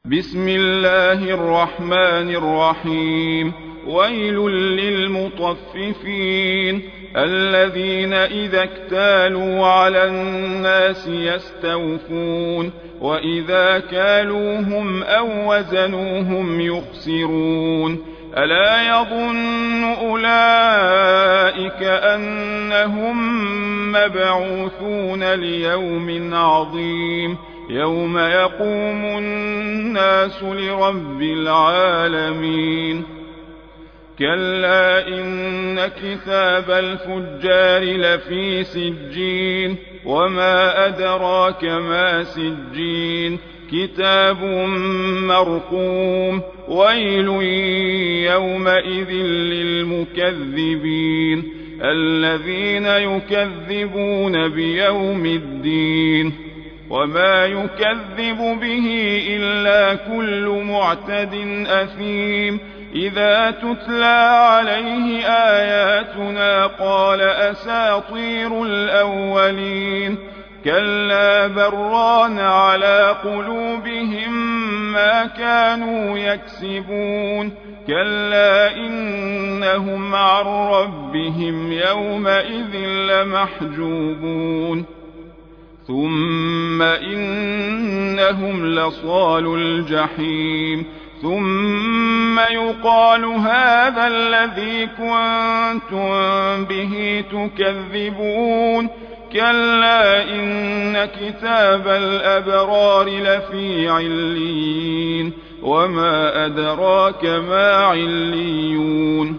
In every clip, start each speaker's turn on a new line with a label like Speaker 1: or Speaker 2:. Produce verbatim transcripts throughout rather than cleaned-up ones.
Speaker 1: بسم الله الرحمن الرحيم. ويل للمطففين الذين إذا اكتالوا على الناس يستوفون وإذا كالوهم أو وزنوهم يخسرون. ألا يظن أولئك أنهم مبعوثون ليوم عظيم يوم يقوم الناس لرب العالمين. كلا إن كتاب الفجار لفي سجين وما أدراك ما سجين كتاب مرقوم. ويل يومئذ للمكذبين الذين يكذبون بيوم الدين وما يكذب به إلا كل معتد أثيم. إذا تتلى عليه آياتنا قال أساطير الأولين. كلا بران على قلوبهم ما كانوا يكسبون. كلا إنهم عن ربهم يومئذ لمحجوبون. ثم إنهم لصالو الجحيم. ثم يقال هذا الذي كنتم به تكذبون. كلا إن كتاب الأبرار لفي عليين وما أدراك ما عليون.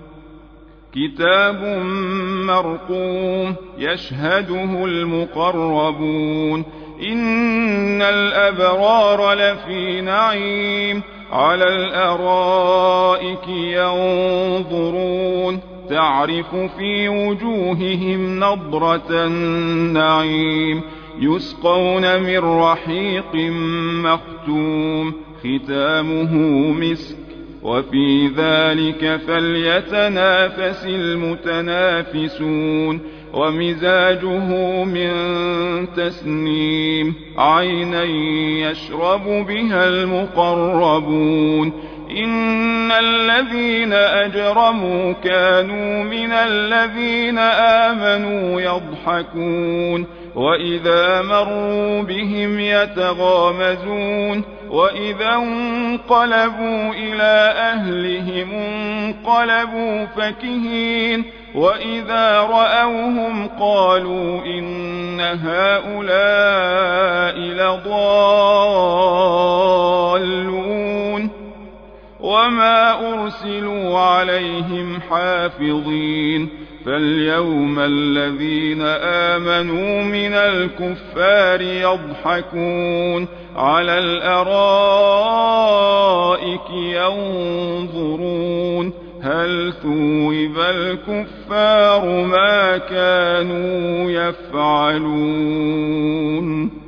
Speaker 1: كتاب مرقوم يشهده المقربون. إن الأبرار لفي نعيم على الأرائك ينظرون تعرف في وجوههم نضرة النعيم. يسقون من رحيق مختوم ختامه مسك وفي ذلك فليتنافس المتنافسون. ومزاجه من تسنيم عينا يشرب بها المقربون. إن الذين أجرموا كانوا من الذين آمنوا يضحكون وإذا مروا بهم يتغامزون. وإذا انقلبوا إلى أهلهم انقلبوا فكهين. وإذا رأوهم قالوا إن هؤلاء لضالون وما أرسلوا عليهم حافظين. فاليوم الذين آمنوا من الكفار يضحكون على الأرائك ينظرون هل ثوب الكفار ما كانوا يفعلون.